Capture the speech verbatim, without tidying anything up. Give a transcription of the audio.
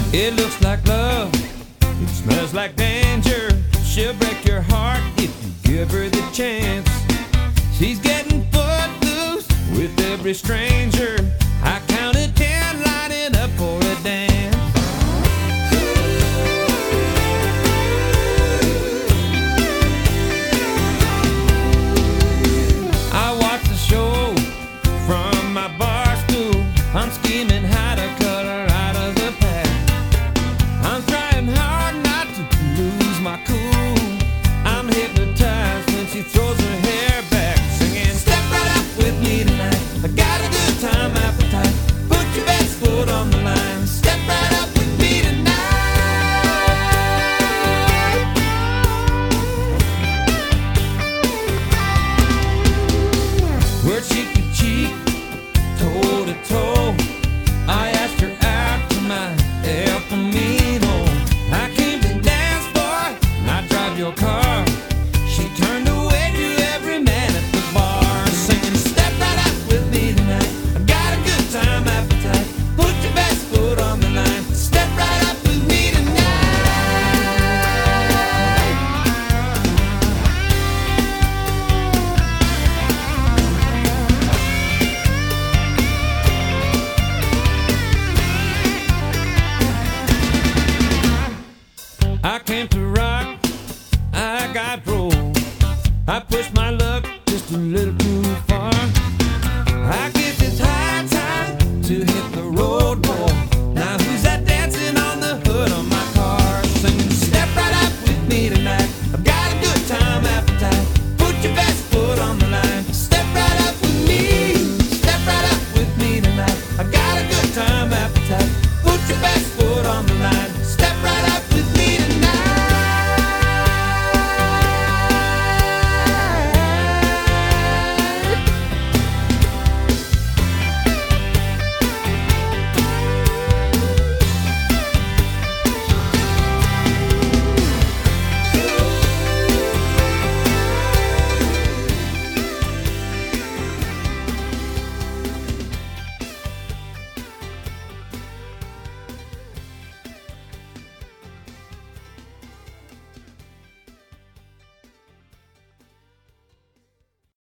It looks like love, it smells like danger. She'll break your heart if you give her the chance. She's getting footloose with every stranger. I counted ten lining up for a dance. I watch the show from my bar stool. I'm scheming how to cut her out of the pack. I'm trying hard not to lose my cool. I'm hypnotized when she throws her hair back, singing, "Step right up with me tonight. I got a good time appetite. Put your best foot on the line. Step right up with me tonight." We're cheek to cheek, toe to toe. I asked her out to my El Camino. I came to dance, boy, not drive your car. She turned away to every man at the bar, singing, "Step right up with me tonight. I got a good time appetite. Put your best foot on the line. Step right up with me tonight." I came to rock, I got roll. I pushed my luck just a little too